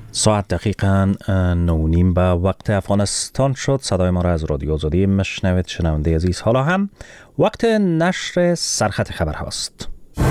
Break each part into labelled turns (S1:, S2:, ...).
S1: ساعت دقیقاً 9:30 به وقت افغانستان شد. صدای ما را از رادیو آزادی میشنوید شنونده عزیز. حالا هم وقت نشر سرخط خبر هاست.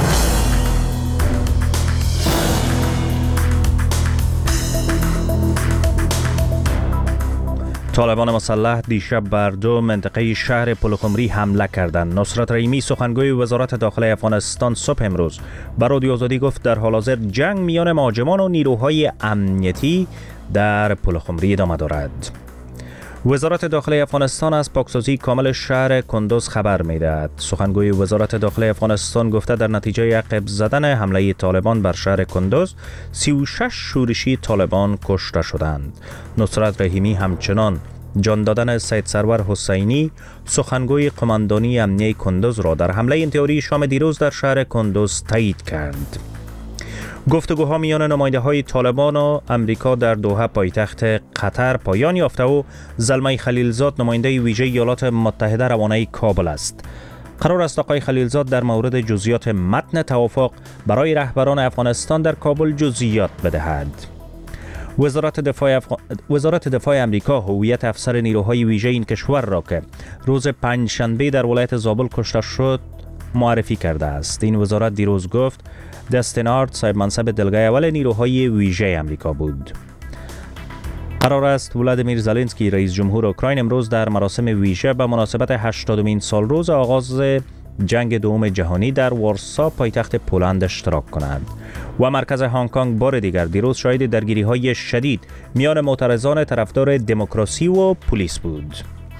S1: طالبان مسلح دیشب بر دو منطقه شهر پلخمری حمله کردند. نصرت رحیمی سخنگوی وزارت داخله افغانستان صبح امروز بر رادیو آزادی گفت در حال حاضر جنگ میان مهاجمان و نیروهای امنیتی در پلخمری ادامه دارد. وزارت داخله افغانستان از پاکسازی کامل شهر کندوز خبر می‌دهد. سخنگوی وزارت داخله افغانستان گفته در نتیجه عقب زدن حمله طالبان بر شهر کندوز 36 شورشی طالبان کشته شدند. نصرت رحیمی همچنان جان دادن سید سرور حسینی سخنگوی قماندانی امنیه کندوز را در حمله انتحاری شام دیروز در شهر کندوز تایید کرد. گفتگوها میان نماینده‌های طالبان و امریکا در دوحه پایتخت قطر پایان یافته و زلمه خلیلزاد نماینده ویژه ایالات متحده روانه کابل است. قرار است آقای خلیلزاد در مورد جزئیات متن توافق برای رهبران افغانستان در کابل جزئیات بدهد. وزارت دفاع امریکا هویت افسر نیروهای ویژه این کشور را که روز پنجشنبه در ولایت زابل کشته شد معرفی کرده است. این وزارت دیروز گفت دستین آرت صاحب منصب دلگاه اول نیروهای ویژه امریکا بود. قرار است ولادیمیر زلنسکی رئیس جمهور اوکراین امروز در مراسم ویژه به مناسبت 80مین سالروز آغاز جنگ دوم جهانی در وارسا پایتخت پولند اشتراک کنند. و مرکز هنگ کنگ بار دیگر دیروز شاهد درگیری‌های شدید میان معترضان طرفدار دموکراسی و پلیس بود.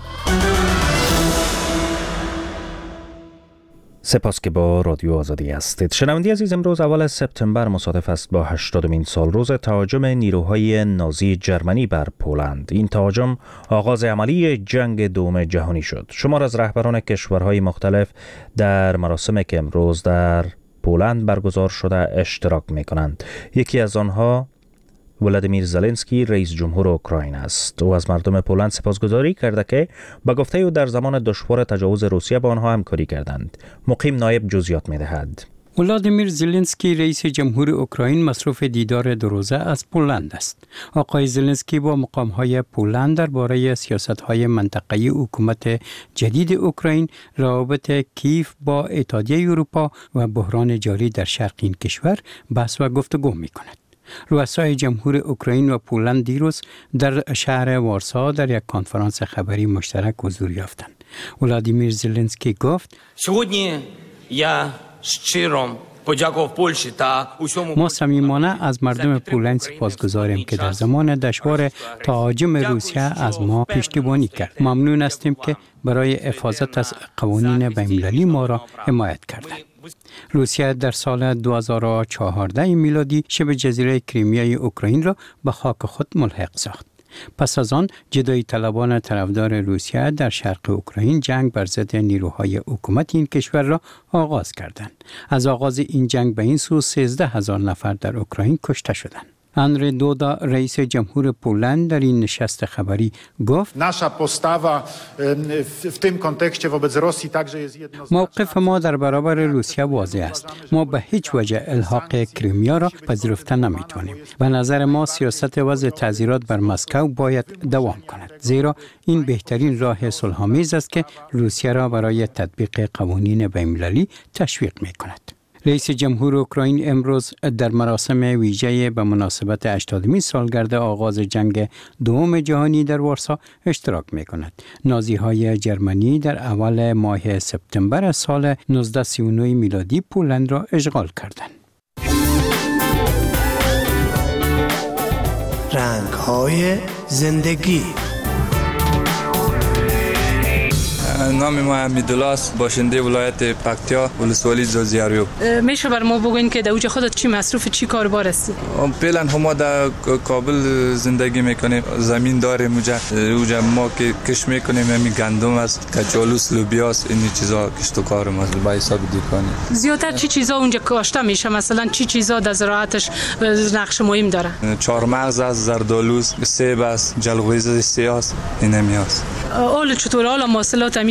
S1: سپاس که با رادیو آزادی هستید. شنوندی عزیز، امروز اول سپتامبر مصادف است با 80مین سالروز تهاجم نیروهای نازی جرمنی بر پولند. این تهاجم آغاز عملی جنگ دوم جهانی شد. شمار از رهبران کشورهای مختلف در مراسمی که امروز در پولند برگزار شده اشتراک می‌کنند. یکی از آنها ولادیمیر زلنسکی رئیس جمهور اوکراین است. او از مردم پولند سپاسگزاری کرده که با گفته او در زمان دشوار تجاوز روسیه با آنها همکاری کردند. مقیم نایب جزئیات می‌دهد.
S2: ولادیمیر زلنسکی رئیس جمهور اوکراین مصروف دیدار دو روزه از پولند است. آقای زلنسکی با مقام‌های پولند درباره سیاست‌های منطقه‌ای حکومت جدید اوکراین، روابط کیف با اتحادیه اروپا و بحران جاری در شرق این کشور بحث و گفتگو می‌کند. رؤسای جمهور اوکراین و پولند دیروز در شهر وارسا در یک کنفرانس خبری مشترک حضور یافتند. ولادیمیر زلنسکی گفت: ما صمیمانه از مردم پولند سپاسگزاریم که در زمان دشوار تهاجم روسیه از ما پشتیبانی کرد. ممنون هستیم که برای حفاظت از قوانین بین‌المللی ما را حمایت کردند. روسیه در سال 2014 میلادی شبه جزیره کریمیای اوکراین را به خاک خود ملحق ساخت. پس از آن جدایی طلبان طرفدار روسیه در شرق اوکراین جنگ بر ضد نیروهای حکومت این کشور را آغاز کردند. از آغاز این جنگ به این سو 13,000 نفر در اوکراین کشته شدند. اندری دودا رئیس جمهور پولند در این نشست خبری گفت: موقف ما در برابر روسیه واضح است. ما به هیچ وجه الحاق کریمیا را پذیرفته نمیتوانیم. به نظر ما سیاست وضع تعزیرات بر مسکو باید دوام کند، زیرا این بهترین راه صلح‌آمیز است که روسیه را برای تطبیق قوانین بین‌المللی تشویق میکند. رئیس جمهور اوکراین امروز در مراسم ویژه به مناسبت 80مین سالگرد آغاز جنگ دوم جهانی در وارسا اشتراک می‌کند. نازی‌های جرمنی در اول ماه سپتامبر سال 1939 میلادی پولند را اشغال کردند.
S3: رنگ‌های زندگی.
S4: نام ما حمیدالله است، باشنده ولایت پکتیا، ولسوالی زازیاریوب.
S5: میشه بر ما بگوین که در اوج خودت چی مصروف چی کاربار هستی؟
S4: فعلا ما در کابل زندگی میکنیم، زمین داریم اونجا ما که کش میکنیم، همین گندم است، کچالوس، لوبیاست، این چیزا کشت و کارم است با حساب دیکانی.
S5: زیادتر چی چیزا اونجا کاشته میشه؟ مثلا چی چیزا در زراعتش نقش مهم داره؟
S4: چهارمغز است، زردآلوست، سیب است، جلغوزه سیاه است، اینا میاست.
S5: اول چطور حالا محصولات می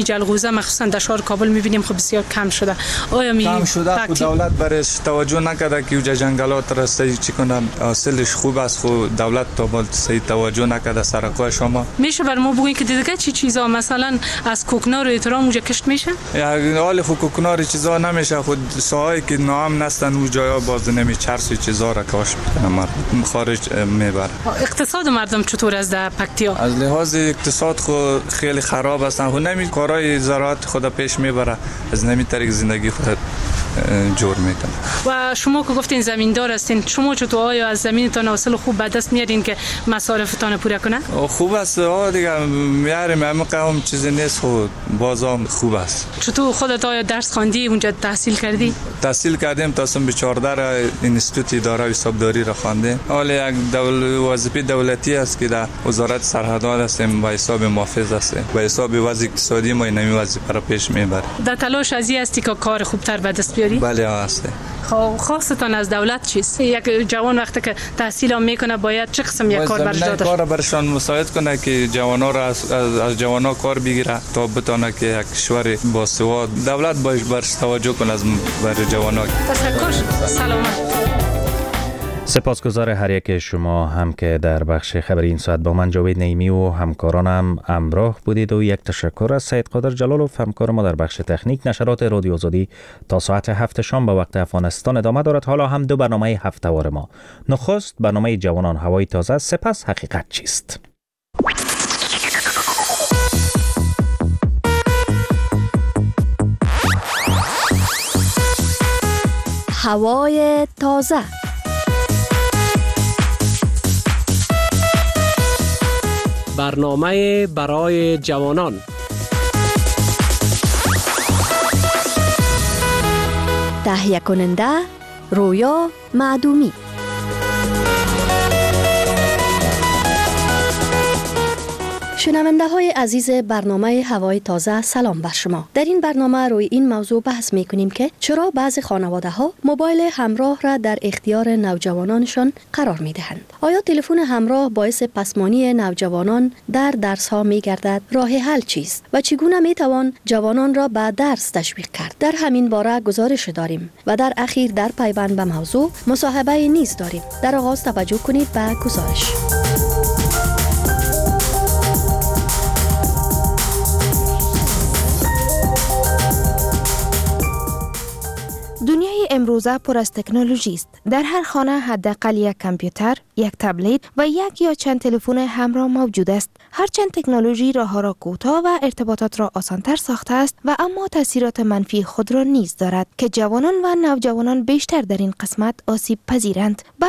S5: جلغوزه مخصوصا در شهر کابل می‌بینیم خب بسیار کم شده. آیا
S4: کم شده خود دولت برش توجه نکرده که اوجا جنگلات را سعی چی کنه حاصلش خوب است خود دولت تا بال سعی توجه نکرده سرکای شما
S5: میشه بر ما بگوین که دیگه چی چیزا مثلا از کوکنار و احترام اونجا کشت میشه؟
S4: حال کوکنار چیزا نمیشه خود ساهای که نام نستن اون جایا باز نمی چرس چیزا را کاش میکنه مردم خارج میبره.
S5: اقتصاد مردم چطور است در پکتیا؟
S4: از لحاظ اقتصاد خود خیلی خراب هستن خود نمی کارهای زراعت خود پیش میبره از نمی طریق زندگی خود جور میکنه.
S5: و شما که گفتین زمیندار هستین شما چطور آیا از زمینتان حاصل خوب به دست میارین که مصارفتان پوره کنه؟
S4: خوب است دیگه میاریم همه قوم چیزی نیست خود بازم خوب است.
S5: چطور خودت آیا درس خواندی اونجا تحصیل کردی؟
S4: تحصیل کردیم تا سن 14 را اینستیتوت اداره حسابداری را خواندیم. حالا یک وظیفه دولتی است که در وزارت سرحدات هستیم به حساب محافظ هستیم. به حساب وضع اقتصادی ما این وظیفه را پیش میبریم. در
S5: تلاش از این هستی که کار خوبتر به دست بیاری؟
S4: بله هست.
S5: خواستان از دولت چیست؟ یک جوان وقتی که تحصیل هم میکنه باید چه قسم یک کار برش داده؟
S4: کار برشان مساعد کنه که جوانا را از جوانا کار بگیره تا بتونه که یک کشور باسواد دولت باش برش توجه کنه از برای جوانا.
S5: تشکر. سلامت.
S1: سپاسگزار هر یک شما هم که در بخش خبر این ساعت با من جاوید نعیمی و همکارانم همراه بودید و یک تشکر از سید قادر جلالوف همکار ما در بخش تکنیک. نشرات رادیو آزادی تا ساعت 7 شام به وقت افغانستان ادامه دارد. حالا هم دو برنامه هفته‌وار ما. نخست برنامه جوانان هوای تازه، سپس حقیقت چیست.
S6: هوای تازه.
S7: برنامه برای جوانان.
S6: تهیه کننده رویا معدومی. شنونده های عزیز برنامه هوای تازه، سلام بر شما. در این برنامه روی این موضوع بحث می کنیم که چرا بعضی خانواده ها موبایل همراه را در اختیار نوجوانانشان قرار می دهند. آیا تلفن همراه باعث پسمانی نوجوانان در درس ها می گردد؟ راه حل چیست و چگونه می توان جوانان را به درس تشویق کرد؟ در همین باره گزارش داریم و در اخیر در پیوند به موضوع مصاحبه نیز داریم. در آغاز توجه کنید به گزارش.
S8: دنیای امروزه پر از تکنولوژی است. در هر خانه حداقل یک کامپیوتر، یک تبلت و یک یا چند تلفن همراه موجود است. هرچند تکنولوژی راه‌ها را کوتاه و ارتباطات را آسان‌تر ساخته است و اما تاثیرات منفی خود را نیز دارد که جوانان و نوجوانان بیشتر در این قسمت آسیب پذیرند.